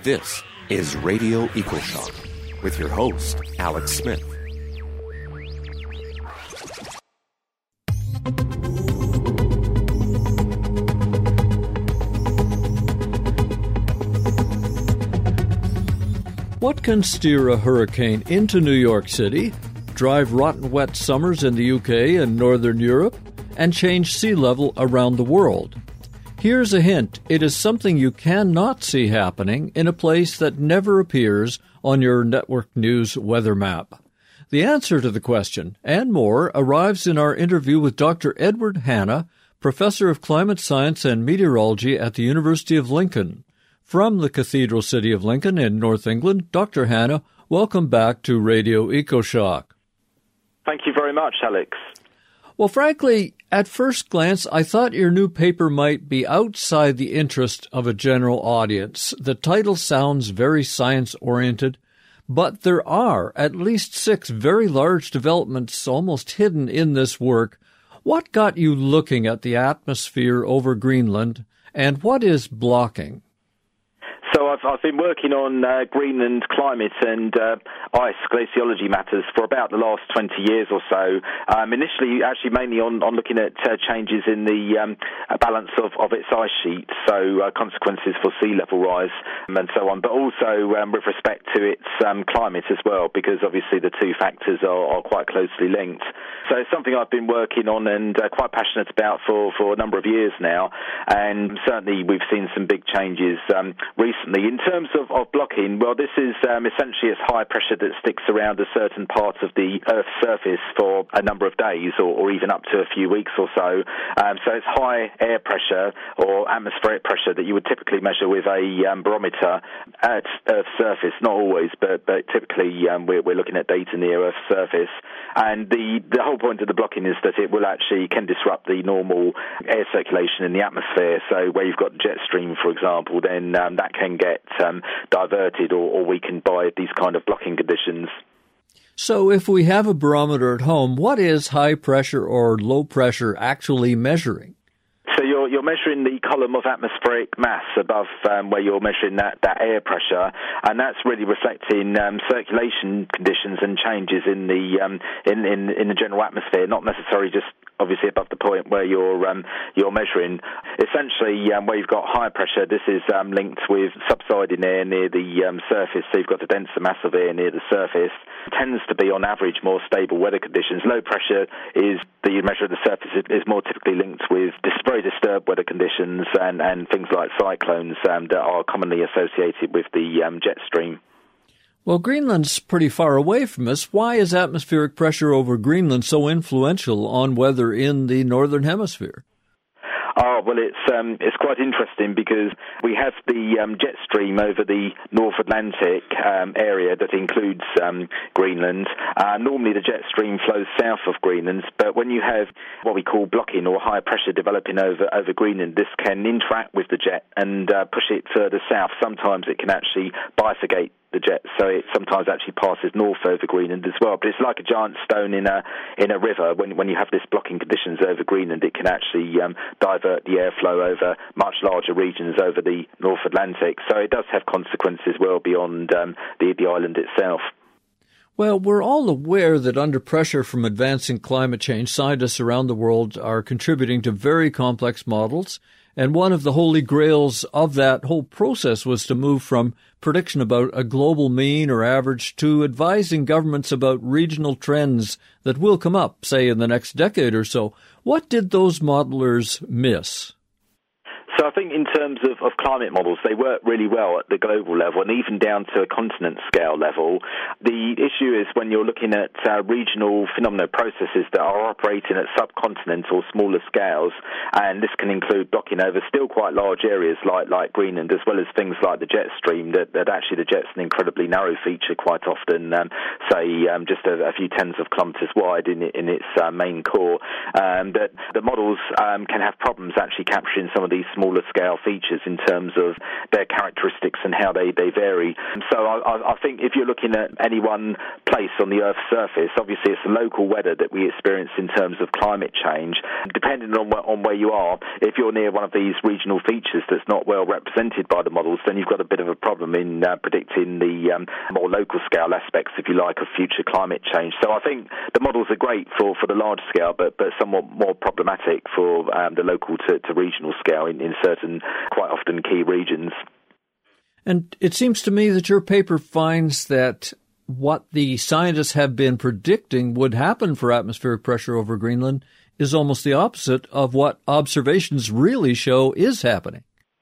This is Radio EcoShock with your host, Alex Smith. What can steer a hurricane into New York City, drive rotten wet summers in the UK and Northern Europe, and change sea level around the world? Here's a hint. It is something you cannot see happening in a place that never appears on your network news weather map. The answer to the question, and more, arrives in our interview with Dr. Edward Hanna, Professor of Climate Science and Meteorology at the University of Lincoln. From the Cathedral City of Lincoln in North England, Dr. Hanna, welcome back to Radio EcoShock. Thank you very much, Alex. Well, frankly, at first glance, I thought your new paper might be outside the interest of a general audience. The title sounds very science-oriented, but there are at least 6 very large developments almost hidden in this work. What got you looking at the atmosphere over Greenland, and what is blocking? So I've been working on Greenland climate and ice glaciology matters for about the last 20 years or so. Initially, actually mainly on looking at changes in the balance of its ice sheet, so consequences for sea level rise and so on, but also with respect to its climate as well, because obviously the two factors are quite closely linked. So it's something I've been working on and quite passionate about for a number of years now, and certainly we've seen some big changes recently. In terms of blocking, well, this is essentially it's high pressure that sticks around a certain part of the Earth's surface for a number of days or even up to a few weeks or so. So it's high air pressure or atmospheric pressure that you would typically measure with a barometer at Earth's surface. Not always, but typically we're looking at data near Earth's surface. And the whole point of the blocking is that it will actually can disrupt the normal air circulation in the atmosphere. So where you've got jet stream, for example, then that can get diverted or weakened by these kind of blocking conditions. So if we have a barometer at home, what is high pressure or low pressure actually measuring? So you're measuring the column of atmospheric mass above where you're measuring that air pressure, and that's really reflecting circulation conditions and changes in the general atmosphere, not necessarily just obviously above the point where you're measuring. Essentially, where you've got high pressure, this is linked with subsiding air near the surface, so you've got a denser mass of air near the surface. It tends to be, on average, more stable weather conditions. Low pressure is that you measure at the surface is more typically linked with very disturbed weather conditions and things like cyclones that are commonly associated with the jet stream. Well, Greenland's pretty far away from us. Why is atmospheric pressure over Greenland so influential on weather in the Northern Hemisphere? Oh, well, it's quite interesting because we have the jet stream over the North Atlantic area that includes Greenland. Normally the jet stream flows south of Greenland, but when you have what we call blocking or high pressure developing over Greenland, this can interact with the jet and push it further south. Sometimes it can actually bifurcate the jet, so it sometimes actually passes north over Greenland as well. But it's like a giant stone in a river. When you have this blocking conditions over Greenland, it can actually divert the airflow over much larger regions over the North Atlantic. So it does have consequences well beyond the island itself. Well, we're all aware that under pressure from advancing climate change, scientists around the world are contributing to very complex models. And one of the holy grails of that whole process was to move from prediction about a global mean or average to advising governments about regional trends that will come up, say, in the next decade or so. What did those modelers miss? So I think in terms of climate models, they work really well at the global level and even down to a continent scale level. The issue is when you're looking at regional phenomena processes that are operating at subcontinent or smaller scales, and this can include blocking over still quite large areas like Greenland, as well as things like the jet stream, that actually the jet's an incredibly narrow feature quite often, just a few tens of kilometres wide in its main core. That the models can have problems actually capturing some of these smaller scale scale features in terms of their characteristics and how they vary. So I think if you're looking at any one place on the Earth's surface, obviously it's the local weather that we experience in terms of climate change. Depending on where you are, if you're near one of these regional features that's not well represented by the models, then you've got a bit of a problem in predicting the more local scale aspects, if you like, of future climate change. So I think the models are great for the large scale, but somewhat more problematic for the local to regional scale in certain, quite often, key regions. And it seems to me that your paper finds that what the scientists have been predicting would happen for atmospheric pressure over Greenland is almost the opposite of what observations really show is happening.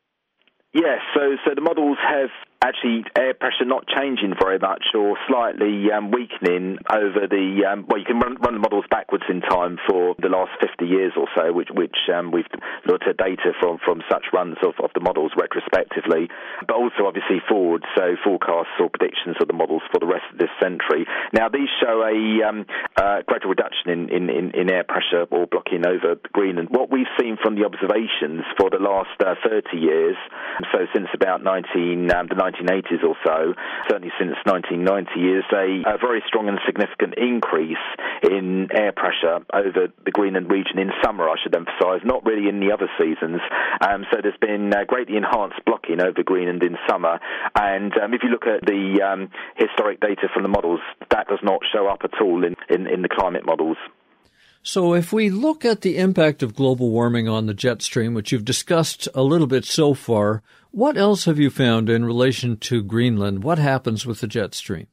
Yes, so the models have actually air pressure not changing very much or slightly weakening over the, you can run the models backwards in time for the last 50 years or so, which we've looked at data from such runs of the models retrospectively, but also obviously forward, so forecasts or predictions of the models for the rest of this century. Now, these show a gradual reduction in air pressure or blocking over Greenland. What we've seen from the observations for the last 30 years, so since about the 1980s or so, certainly since 1990, is a very strong and significant increase in air pressure over the Greenland region in summer, I should emphasise, not really in the other seasons. So there's been greatly enhanced blocking over Greenland in summer, and if you look at the historic data from the models, that does not show up at all in the climate models. So if we look at the impact of global warming on the jet stream, which you've discussed a little bit so far, what else have you found in relation to Greenland? What happens with the jet stream?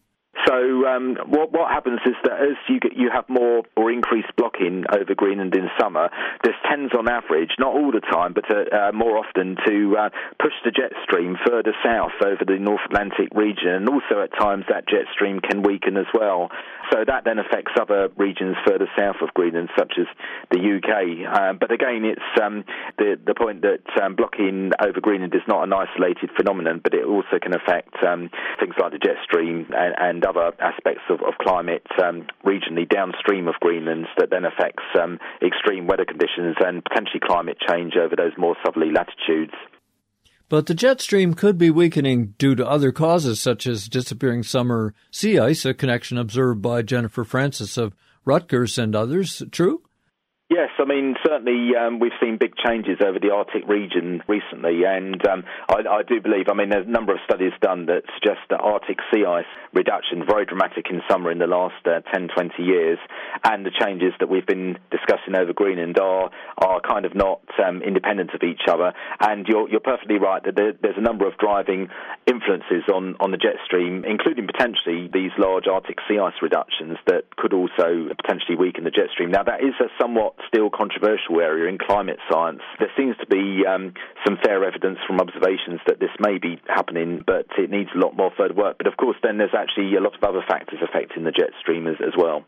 So what happens is that as you have more or increased blocking over Greenland in summer, this tends on average, not all the time, but more often to push the jet stream further south over the North Atlantic region, and also at times that jet stream can weaken as well. So that then affects other regions further south of Greenland, such as the UK. But again, it's the point that blocking over Greenland is not an isolated phenomenon, but it also can affect things like the jet stream and other aspects of climate regionally downstream of Greenland that then affects extreme weather conditions and potentially climate change over those more southerly latitudes. But the jet stream could be weakening due to other causes, such as disappearing summer sea ice, a connection observed by Jennifer Francis of Rutgers and others. True? Yes, I mean, certainly we've seen big changes over the Arctic region recently, and I do believe, there's a number of studies done that suggest that Arctic sea ice reduction, very dramatic in summer in the last 10, 20 years, and the changes that we've been discussing over Greenland are kind of not independent of each other, and you're perfectly right that there's a number of driving influences on the jet stream, including potentially these large Arctic sea ice reductions that could also potentially weaken the jet stream. Now, that is a somewhat still controversial area in climate science. There seems to be some fair evidence from observations that this may be happening, but it needs a lot more further work. But of course, then there's actually a lot of other factors affecting the jet stream as well.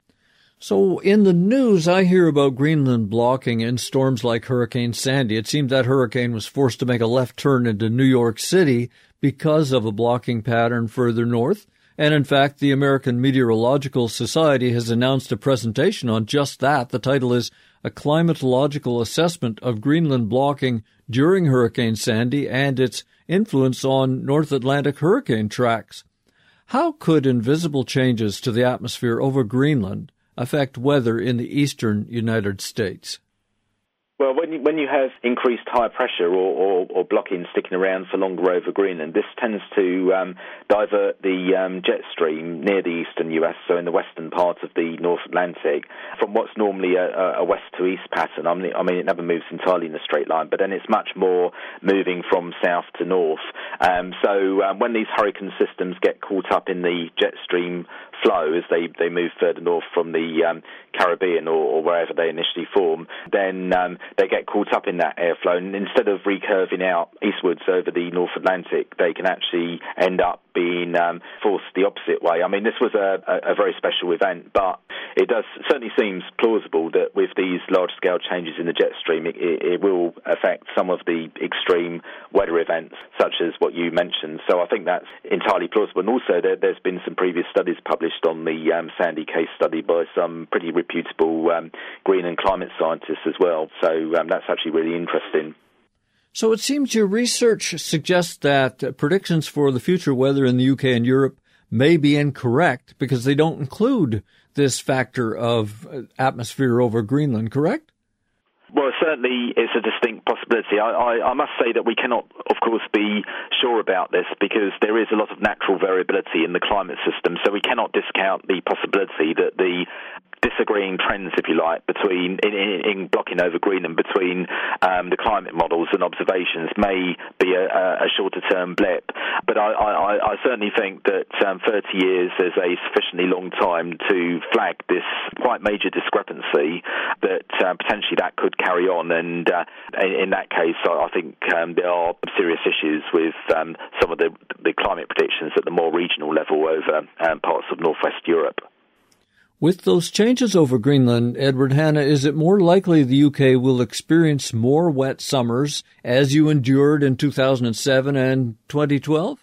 So in the news, I hear about Greenland blocking in storms like Hurricane Sandy. It seemed that hurricane was forced to make a left turn into New York City because of a blocking pattern further north. And in fact, the American Meteorological Society has announced a presentation on just that. The title is A Climatological Assessment of Greenland Blocking During Hurricane Sandy and Its Influence on North Atlantic Hurricane Tracks. How could invisible changes to the atmosphere over Greenland affect weather in the eastern United States? Well, when you have increased high pressure or blocking sticking around for longer over Greenland, this tends to divert the jet stream near the eastern US, so in the western part of the North Atlantic, from what's normally a west to east pattern. It never moves entirely in a straight line, but then it's much more moving from south to north. So when these hurricane systems get caught up in the jet stream flow as they move further north from the Caribbean or wherever they initially form, then they get caught up in that airflow, and instead of recurving out eastwards over the North Atlantic, they can actually end up being forced the opposite way. This was a very special event, but it certainly seems plausible that with these large-scale changes in the jet stream, it will affect some of the extreme weather events, such as what you mentioned. So I think that's entirely plausible. And also, there's been some previous studies published on the Sandy case study by some pretty reputable Greenland climate scientists as well. So that's actually really interesting. So it seems your research suggests that predictions for the future weather in the UK and Europe may be incorrect because they don't include this factor of atmosphere over Greenland, correct? Well, certainly it's a distinct possibility. I must say that we cannot, of course, be sure about this because there is a lot of natural variability in the climate system, so we cannot discount the possibility that the disagreeing trends, if you like, between in blocking over Greenland between the climate models and observations may be a shorter-term blip. But I certainly think that 30 years is a sufficiently long time to flag this quite major discrepancy that potentially that could carry on. And in that case, I think there are serious issues with some of the climate predictions at the more regional level over parts of northwest Europe. With those changes over Greenland, Edward Hanna, is it more likely the UK will experience more wet summers as you endured in 2007 and 2012?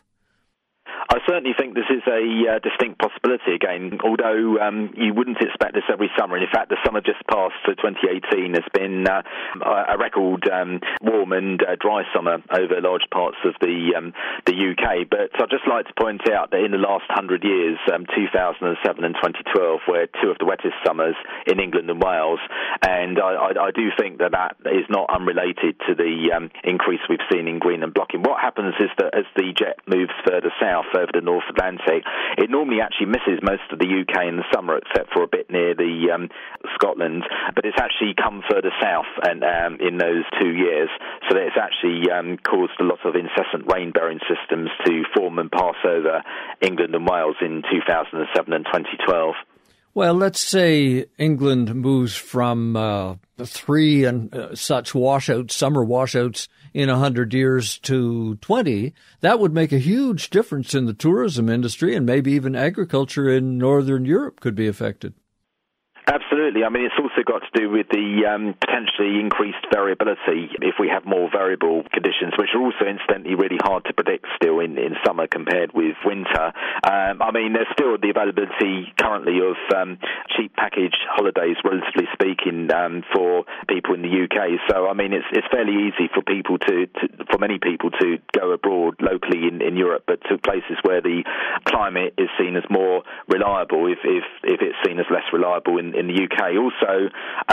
I certainly think this is a distinct possibility again, although you wouldn't expect this every summer. And in fact, the summer just passed, so 2018 has been a record warm and dry summer over large parts of the UK. But I'd just like to point out that in the last 100 years, 2007 and 2012 were two of the wettest summers in England and Wales. And I do think that is not unrelated to the increase we've seen in Greenland blocking. What happens is that as the jet moves further south over the North Atlantic, it normally actually misses most of the UK in the summer, except for a bit near the Scotland. But it's actually come further south and in those 2 years, so that it's actually caused a lot of incessant rain-bearing systems to form and pass over England and Wales in 2007 and 2012. Well, let's say England moves from 3 and such washouts, summer washouts in 100 years to 20. That would make a huge difference in the tourism industry, and maybe even agriculture in Northern Europe could be affected. Absolutely. I mean, it's also got to do with the potentially increased variability if we have more variable conditions, which are also incidentally really hard to predict still in summer compared with winter. I mean, there's still the availability currently of cheap package holidays, relatively speaking, for people in the UK. So, I mean, it's fairly easy for people for many people to go abroad locally in Europe, but to places where the climate is seen as more reliable if it's seen as less reliable in the UK. Also,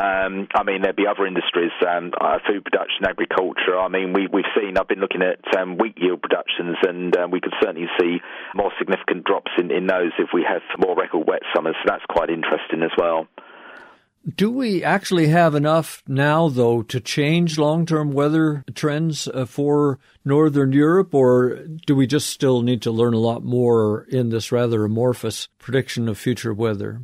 I mean, there'd be other industries, food production, agriculture. I mean, I've been looking at wheat yield productions, and we could certainly see more significant drops in those if we have more record wet summers. So that's quite interesting as well. Do we actually have enough now, though, to change long-term weather trends for Northern Europe, or do we just still need to learn a lot more in this rather amorphous prediction of future weather?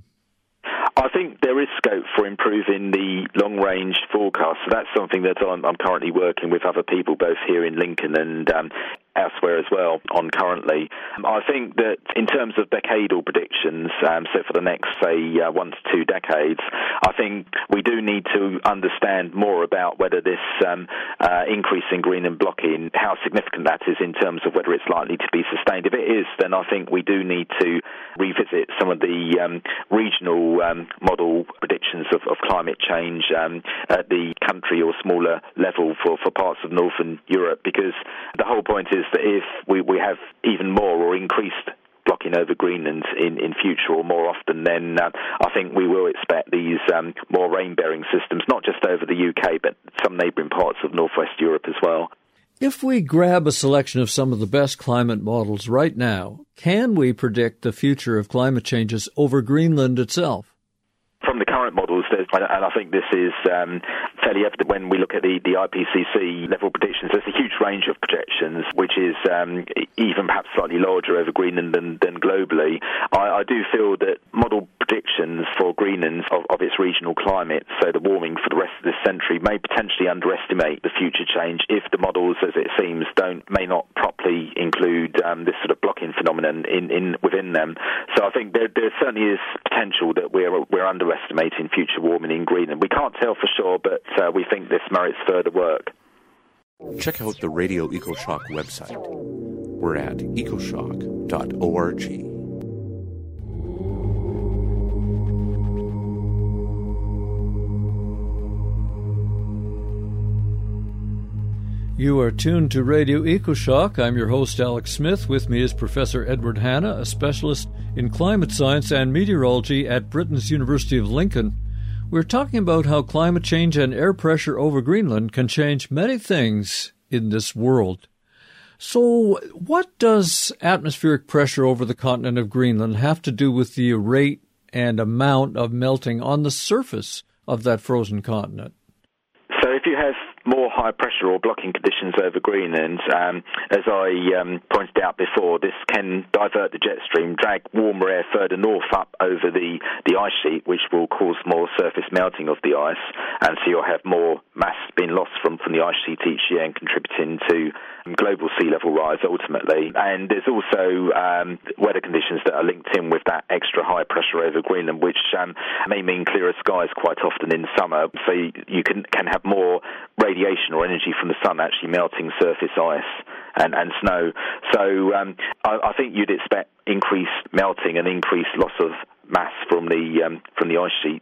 I think there is scope for improving the long-range forecast. So that's something that I'm currently working with other people, both here in Lincoln and elsewhere as well, on currently. I think that in terms of decadal predictions, so for the next, say, 1 to 2 decades, I think we do need to understand more about whether this increase in Greenland blocking, how significant that is in terms of whether it's likely to be sustained. If it is, then I think we do need to revisit some of the regional model predictions of climate change at the country or smaller level for parts of Northern Europe, because the whole point is that if we have even more or increased blocking over Greenland in future or more often, then I think we will expect these more rain-bearing systems, not just over the UK, but some neighbouring parts of northwest Europe as well. If we grab a selection of some of the best climate models right now, can we predict the future of climate changes over Greenland itself? From the current models, and I think this is fairly evident when we look at the IPCC level predictions, there's a huge range of projections, which is even perhaps slightly larger over Greenland than globally. I do feel that model predictions for Greenland of its regional climate, so the warming for the rest of this century, may potentially underestimate the future change if the models, as it seems, may not properly include this sort of blocking phenomenon within them. So I think there certainly is potential that we're underestimating future warming in Greenland. We can't tell for sure, but we think this merits further work. Check out the Radio EcoShock website. We're at ecoshock.org. You are tuned to Radio EcoShock. I'm your host, Alex Smith. With me is Professor Edward Hanna, a specialist in climate science and meteorology at Britain's University of Lincoln. We're talking about how climate change and air pressure over Greenland can change many things in this world. So what does atmospheric pressure over the continent of Greenland have to do with the rate and amount of melting on the surface of that frozen continent? So if you have more high pressure or blocking conditions over Greenland, as I pointed out before, this can divert the jet stream, drag warmer air further north up over the ice sheet, which will cause more surface melting of the ice, and so you'll have more mass being lost from the ice sheet each year and contributing to global sea level rise ultimately. And there's also weather conditions that are linked in with that extra high pressure over Greenland, which may mean clearer skies quite often in summer, so you can have more radiation or energy from the sun actually melting surface ice and snow. So I think you'd expect increased melting and increased loss of mass from the ice sheets.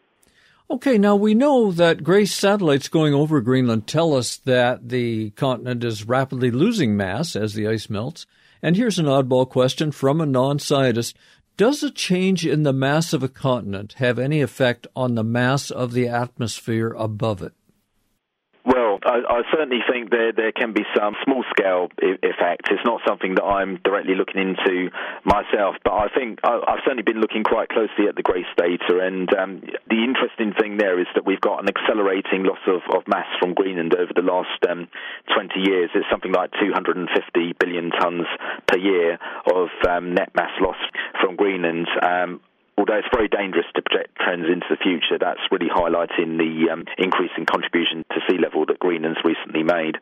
Okay, now we know that GRACE satellites going over Greenland tell us that the continent is rapidly losing mass as the ice melts. And here's an oddball question from a non-scientist. Does a change in the mass of a continent have any effect on the mass of the atmosphere above it? Well, I certainly think there can be some small-scale effect. It's not something that I'm directly looking into myself, but I think I've certainly been looking quite closely at the GRACE data, and the interesting thing there is that we've got an accelerating loss of mass from Greenland over the last 20 years. It's something like 250 billion tonnes per year of net mass loss from Greenland. Although it's very dangerous to project trends into the future, that's really highlighting the increasing contribution to sea level that Greenland's recently made.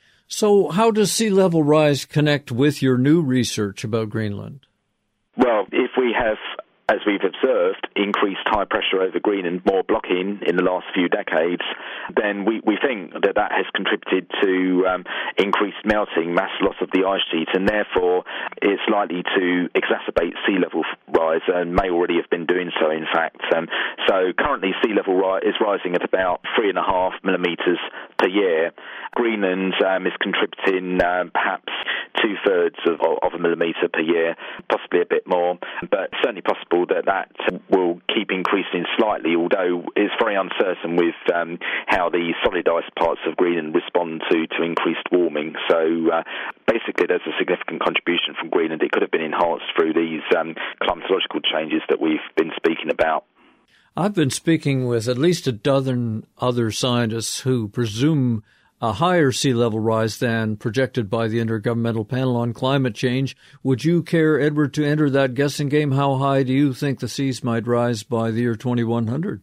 So how does sea level rise connect with your new research about Greenland? Well, if we have, as we've observed, increased high pressure over Greenland, more blocking in the last few decades, then we think that has contributed to increased melting, mass loss of the ice sheet, and therefore it's likely to exacerbate sea level rise, and may already have been doing so, in fact. So currently sea level is rising at about 3.5 millimetres per year. Greenland is contributing perhaps 2/3 of a millimetre per year, possibly a bit more, but certainly possible that will keep increasing slightly, although it's very uncertain with how the solid ice parts of Greenland respond to increased warming. So basically there's a significant contribution from Greenland. It could have been enhanced through these climatological changes that we've been speaking about. I've been speaking with at least a dozen other scientists who presume a higher sea level rise than projected by the Intergovernmental Panel on Climate Change. Would you care, Edward, to enter that guessing game? How high do you think the seas might rise by the year 2100?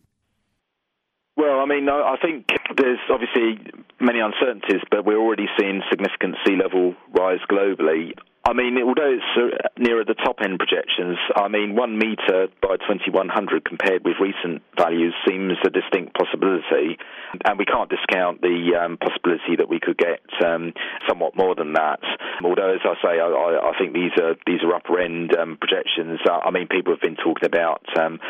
Well, I mean, I think there's obviously many uncertainties, but we're already seeing significant sea level rise globally. I mean, although it's nearer the top-end projections, I mean, 1 metre by 2100 compared with recent values seems a distinct possibility, and we can't discount the possibility that we could get somewhat more than that. Although, as I say, I think these are upper-end projections. I mean, people have been talking about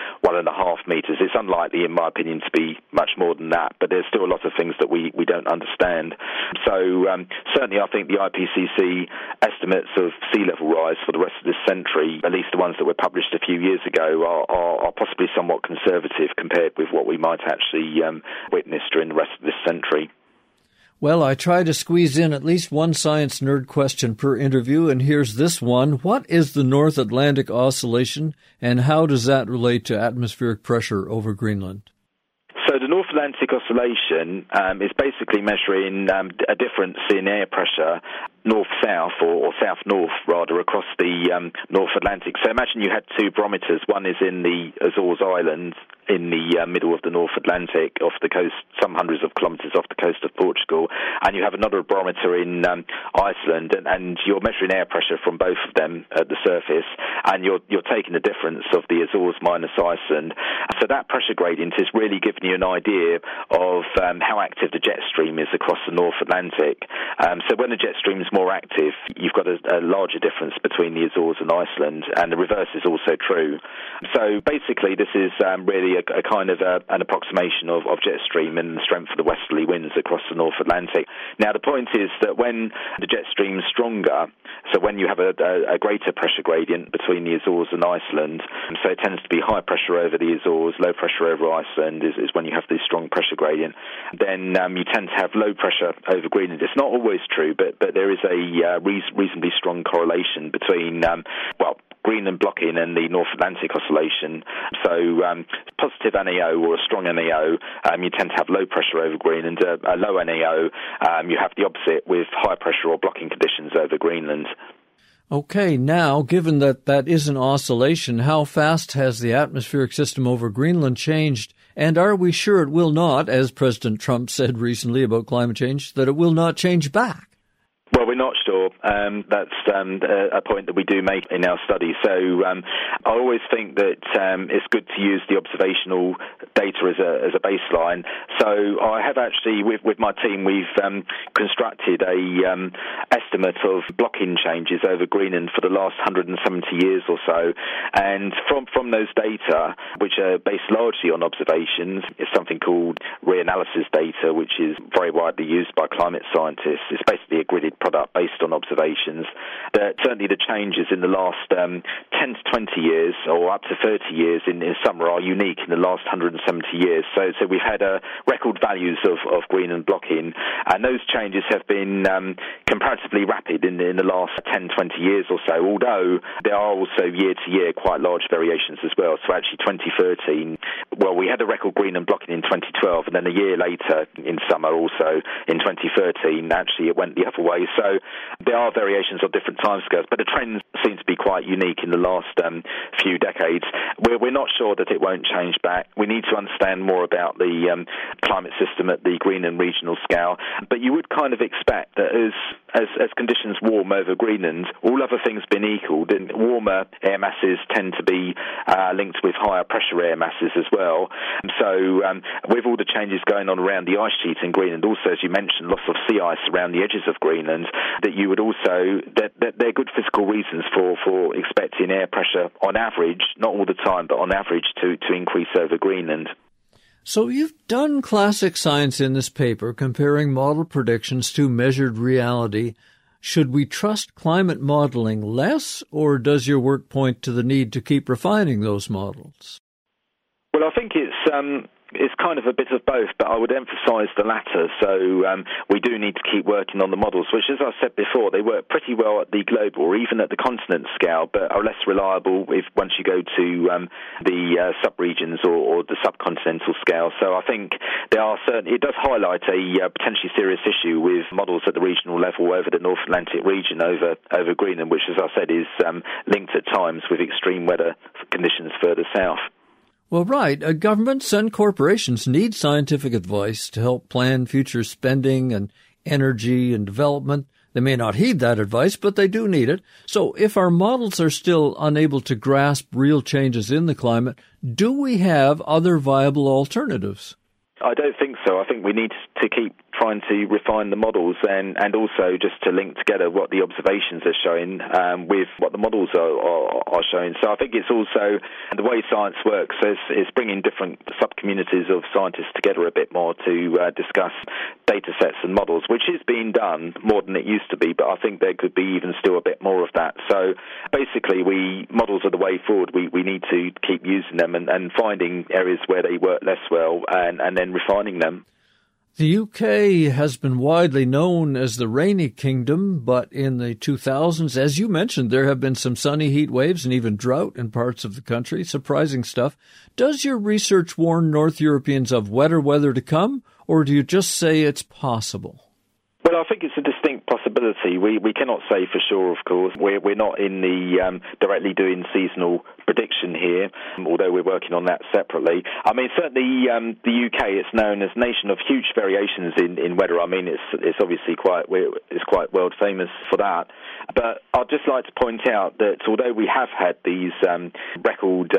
1.5 metres. It's unlikely, in my opinion, to be much more than that, but there's still a lot of things that we don't understand. So certainly I think the IPCC estimates of sea level rise for the rest of this century, at least the ones that were published a few years ago, are possibly somewhat conservative compared with what we might actually witness during the rest of this century. Well, I try to squeeze in at least one science nerd question per interview, and here's this one. What is the North Atlantic Oscillation, and how does that relate to atmospheric pressure over Greenland? So the North Atlantic Oscillation is basically measuring a difference in air pressure north-south, or south-north, rather, across the North Atlantic. So imagine you had two barometers. One is in the Azores Islands, in the middle of the North Atlantic, off the coast, some hundreds of kilometres off the coast of Portugal, and you have another barometer in Iceland, and you're measuring air pressure from both of them at the surface, and you're taking the difference of the Azores minus Iceland. So that pressure gradient is really giving you an idea of how active the jet stream is across the North Atlantic. So when the jet stream is more active, you've got a larger difference between the Azores and Iceland, and the reverse is also true. So basically, this is really a kind of an approximation of jet stream and the strength of the westerly winds across the North Atlantic. Now, the point is that when the jet stream is stronger, so when you have a greater pressure gradient between the Azores and Iceland, so it tends to be high pressure over the Azores, low pressure over Iceland is when you have this strong pressure gradient, then you tend to have low pressure over Greenland. It's not always true, but there is a reasonably strong correlation between, Greenland blocking and the North Atlantic oscillation. So positive NAO or a strong NAO, you tend to have low pressure over Greenland. A low NAO, you have the opposite with high pressure or blocking conditions over Greenland. Okay, now, given that is an oscillation, how fast has the atmospheric system over Greenland changed? And are we sure it will not, as President Trump said recently about climate change, that it will not change back? Well, we're not sure. That's a point that we do make in our study. So I always think that it's good to use the observational data as a baseline. So I have actually, with my team, we've constructed a estimate of blocking changes over Greenland for the last 170 years or so. And from those data, which are based largely on observations, is something called reanalysis data, which is very widely used by climate scientists. It's basically a gridded product based on observations, that certainly the changes in the last 10 to 20 years or up to 30 years in summer are unique in the last 170 years. So we've had record values of Greenland blocking, and those changes have been comparatively rapid in the last 10, 20 years or so, although there are also year-to-year quite large variations as well. So actually 2013, we had a record Greenland blocking in 2012, and then a year later in summer also in 2013, actually it went the other way. So there are variations of different timescales, but the trends seem to be quite unique in the last few decades. We're not sure that it won't change back. We need to understand more about the climate system at the Greenland regional scale, but you would kind of expect that as conditions warm over Greenland, all other things being equal, then warmer air masses tend to be linked with higher pressure air masses as well. So with all the changes going on around the ice sheet in Greenland, also, as you mentioned, loss of sea ice around the edges of Greenland, that you would also, that there are good physical reasons for expecting air pressure on average, not all the time, but on average to increase over Greenland. So you've done classic science in this paper, comparing model predictions to measured reality. Should we trust climate modeling less, or does your work point to the need to keep refining those models? Well, I think it's kind of a bit of both, but I would emphasise the latter. So we do need to keep working on the models, which, as I said before, they work pretty well at the global or even at the continent scale, but are less reliable once you go to the sub-regions or the subcontinental scale. So I think it does highlight a potentially serious issue with models at the regional level over the North Atlantic region over Greenland, which, as I said, is linked at times with extreme weather conditions further south. Well, right. Governments and corporations need scientific advice to help plan future spending and energy and development. They may not heed that advice, but they do need it. So if our models are still unable to grasp real changes in the climate, do we have other viable alternatives? I don't think so. I think we need to keep trying to refine the models and also just to link together what the observations are showing with what the models are showing. So I think it's also the way science works is bringing different sub-communities of scientists together a bit more to discuss data sets and models, which is being done more than it used to be, but I think there could be even still a bit more of that. So basically, models are the way forward. We need to keep using them and finding areas where they work less well and then refining them. The UK has been widely known as the rainy kingdom, but in the 2000s, as you mentioned, there have been some sunny heat waves and even drought in parts of the country. Surprising stuff. Does your research warn North Europeans of wetter weather to come, or do you just say it's possible? Well, I think it's a distinct possibility. We cannot say for sure, of course. We're not in the directly doing seasonal prediction here, although we're working on that separately. I mean, certainly the UK is known as a nation of huge variations in weather. I mean, it's obviously quite world famous for that. But I'd just like to point out that although we have had these record,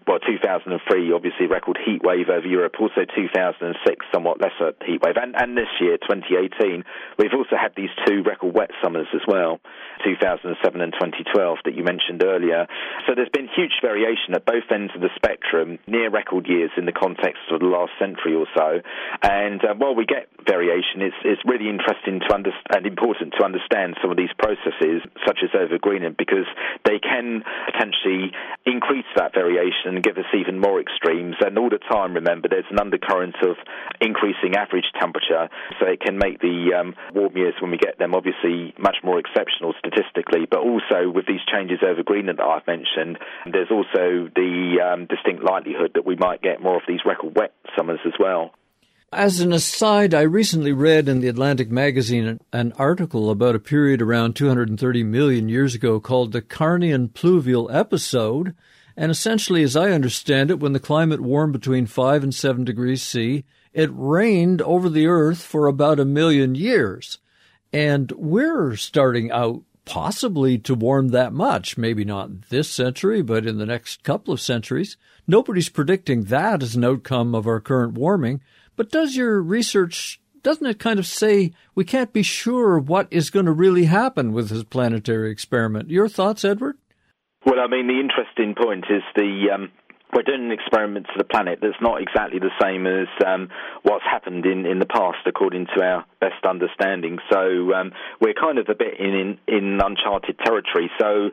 2003, obviously record heat wave over Europe, also 2006, somewhat lesser heat wave, and this year, 2018, we've also had these two record wet summers as well, 2007 and 2012 that you mentioned earlier. So there's been huge variation at both ends of the spectrum, near record years in the context of the last century or so. And while we get variation, it's really interesting and important to understand some of these processes, such as overgreening, because they can potentially increase that variation and give us even more extremes. And all the time, remember, there's an undercurrent of increasing average temperature, so it can make the warm years when we get them obviously much more exceptional statistically. But also with these changes over Greenland that I've mentioned, there's also the distinct likelihood that we might get more of these record wet summers as well. As an aside, I recently read in the Atlantic magazine an article about a period around 230 million years ago called the Carnian Pluvial Episode. And essentially, as I understand it, when the climate warmed between 5 and 7 degrees C, it rained over the Earth for about 1 million years. And we're starting out possibly to warm that much, maybe not this century, but in the next couple of centuries. Nobody's predicting that as an outcome of our current warming. But does your research, doesn't it kind of say we can't be sure what is going to really happen with this planetary experiment? Your thoughts, Edward? Well, I mean, the interesting point is we're doing an experiment to the planet that's not exactly the same as what's happened in the past, according to our best understanding. So we're kind of a bit in uncharted territory. So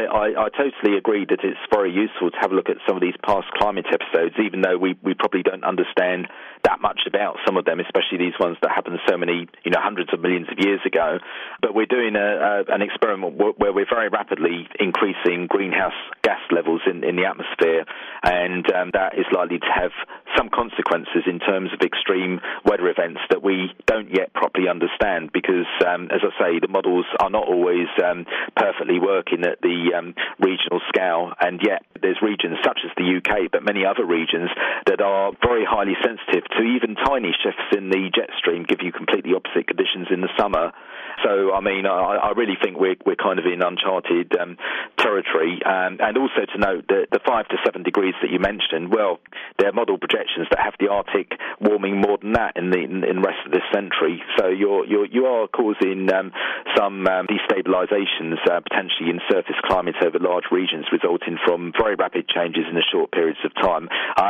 I totally agree that it's very useful to have a look at some of these past climate episodes, even though we probably don't understand that much about some of them, especially these ones that happened so many, hundreds of millions of years ago. But we're doing an experiment where we're very rapidly increasing greenhouse gas levels in the atmosphere, and that is likely to have some consequences in terms of extreme weather events that we don't yet properly understand, because, as I say, the models are not always perfectly working at the regional scale, and yet there's regions such as the UK, but many other regions that are very highly sensitive to even tiny shifts in the jet stream, give you completely opposite conditions in the summer. So, I mean, I really think we're kind of in uncharted territory. And also to note that the 5 to 7 degrees that you mentioned, well, there are model projections that have the Arctic warming more than that in the rest of this century. So you are causing some destabilizations potentially in surface climate over large regions, resulting from very rapid changes in the short periods of time.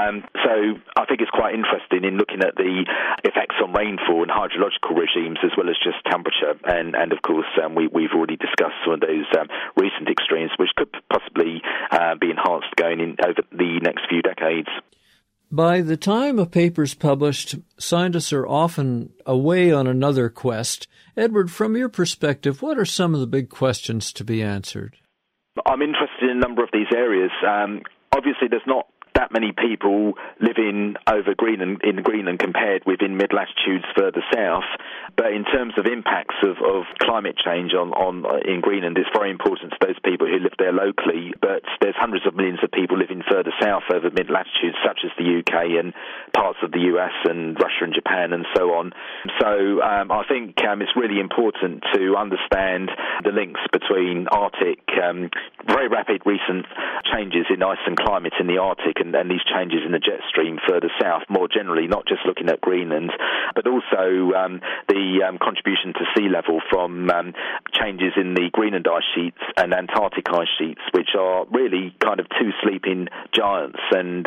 So I think it's quite interesting in looking at the effects on rainfall and hydrological regimes, as well as just temperature. And of course, we've already discussed some of those recent extremes, which could possibly be enhanced going in over the next few decades. By the time a paper's published, scientists are often away on another quest. Edward, from your perspective, what are some of the big questions to be answered? I'm interested in a number of these areas. Obviously, there's not that many people living over Greenland, in Greenland, compared with in mid-latitudes further south. But in terms of impacts of climate change in Greenland, it's very important to those people who live there locally. But there's hundreds of millions of people living further south over mid-latitudes, such as the UK and parts of the US and Russia and Japan and so on. So I think it's really important to understand the links between Arctic, very rapid recent changes in ice and climate in the Arctic, and these changes in the jet stream further south, more generally, not just looking at Greenland, but also the contribution to sea level from changes in the Greenland ice sheets and Antarctic ice sheets, which are really kind of two sleeping giants. And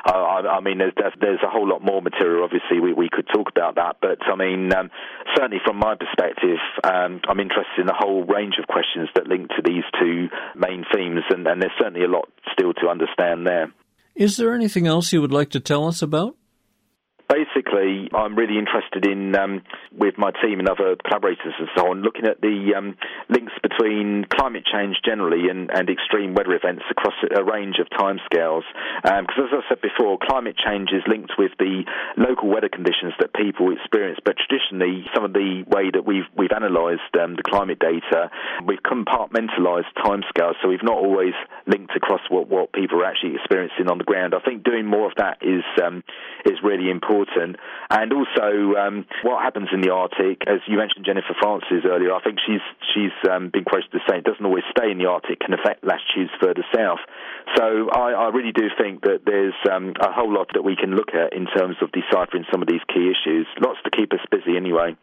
I mean, there's a whole lot more material, obviously, we could talk about that, but I mean, certainly from my perspective, I'm interested in a whole range of questions that link to these two main themes, and there's certainly a lot still to understand there. Is there anything else you would like to tell us about? Basically, I'm really interested in, with my team and other collaborators and so on, looking at the links between climate change generally and extreme weather events across a range of timescales. Because as I said before, climate change is linked with the local weather conditions that people experience. But traditionally, some of the way that we've analysed the climate data, we've compartmentalised timescales, so we've not always linked across what people are actually experiencing on the ground. I think doing more of that is really important. And also, what happens in the Arctic, as you mentioned Jennifer Francis earlier, I think she's been quoted as saying it doesn't always stay in the Arctic, can affect latitudes further south. So I really do think that there's a whole lot that we can look at in terms of deciphering some of these key issues. Lots to keep us busy anyway.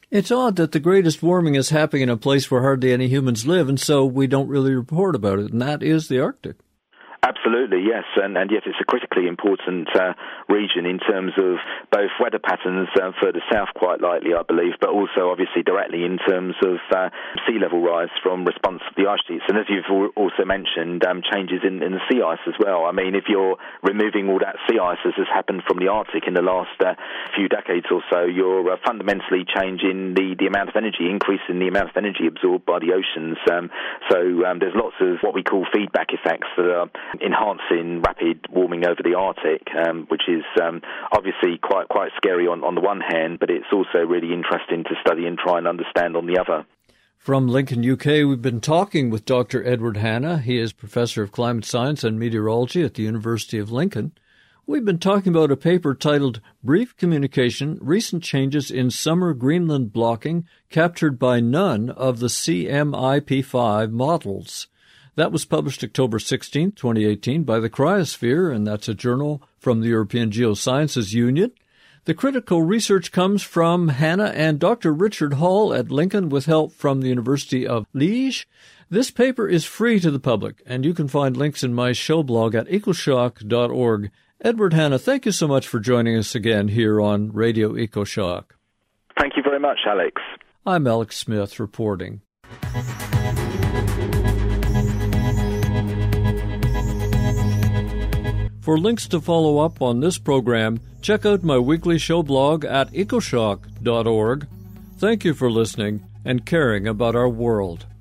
It's odd that the greatest warming is happening in a place where hardly any humans live, and so we don't really report about it, and that is the Arctic. Absolutely, yes, and yet it's a critically important region in terms of both weather patterns further south, quite likely, I believe, but also obviously directly in terms of sea level rise from response to the ice sheets. And as you've also mentioned, changes in the sea ice as well. I mean, if you're removing all that sea ice as has happened from the Arctic in the last few decades or so, you're fundamentally changing the amount of energy, increasing the amount of energy absorbed by the oceans. So there's lots of what we call feedback effects that are enhancing rapid warming over the Arctic, which is obviously quite scary on the one hand, but it's also really interesting to study and try and understand on the other. From Lincoln, UK, we've been talking with Dr. Edward Hanna. He is Professor of Climate Science and Meteorology at the University of Lincoln. We've been talking about a paper titled Brief Communication, Recent Changes in Summer Greenland Blocking Captured by None of the CMIP5 Models. That was published October 16, 2018 by the Cryosphere, and that's a journal from the European Geosciences Union. The critical research comes from Hanna and Dr. Richard Hall at Lincoln with help from the University of Liège. This paper is free to the public, and you can find links in my show blog at ecoshock.org. Edward Hanna, thank you so much for joining us again here on Radio EcoShock. Thank you very much, Alex. I'm Alex Smith reporting. For links to follow up on this program, check out my weekly show blog at ecoshock.org. Thank you for listening and caring about our world.